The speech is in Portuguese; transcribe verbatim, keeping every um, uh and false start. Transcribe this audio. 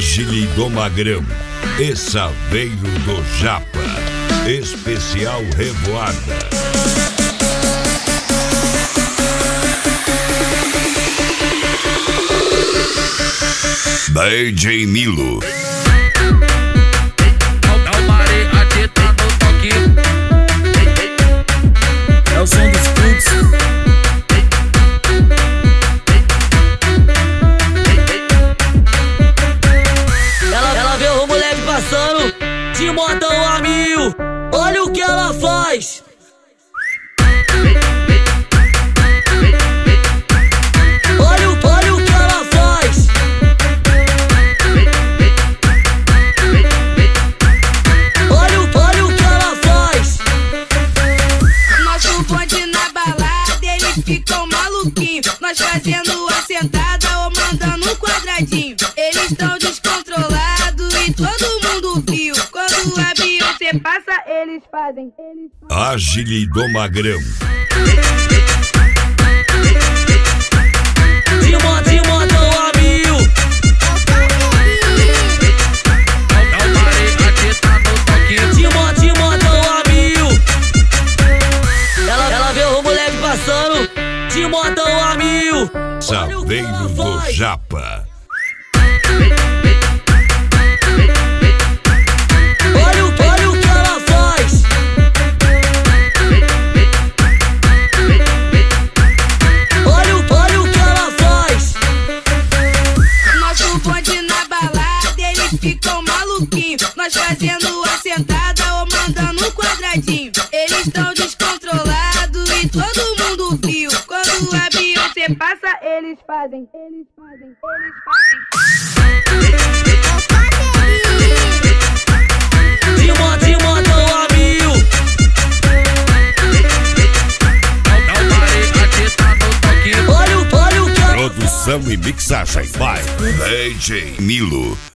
Agile do Magrão e Saveiro do Japa. Especial Revoada. D J Nilo. É o som dos fluxos. Ela, ela vê o moleque passando de motão a mil. Olha o que ela faz. Olha, o- olha o que ela faz. Olha, o- olha o que ela faz. Nosso bonde na balada, eles ficam maluquinhos. Nós fazendo a sentada ou mandando um quadradinho. Eles tão descontrolados e todo mundo viu. Quando a Beyoncé passa, eles fazem. Eles fazem. Agile do Magrão. De mo- de motão a mil. De mo- de motão a mil. Ela, ela vê o moleque passando de motão a mil. Saveiro do Japa. Olha, o- olha o que ela faz. Olha, o- olha o que ela faz. Nosso bonde na balada, eles ficam maluquinhos. Nós fazendo a sentada ou mandando um quadradinho. Eles tão descontrolados e todo mundo viu. Quando a Beyoncé passa, eles fazem. Eles fazem, eles fazem. De mo- de motão a mil. Olha, o- olha o que ela Produção e mixagem by D J Nilo.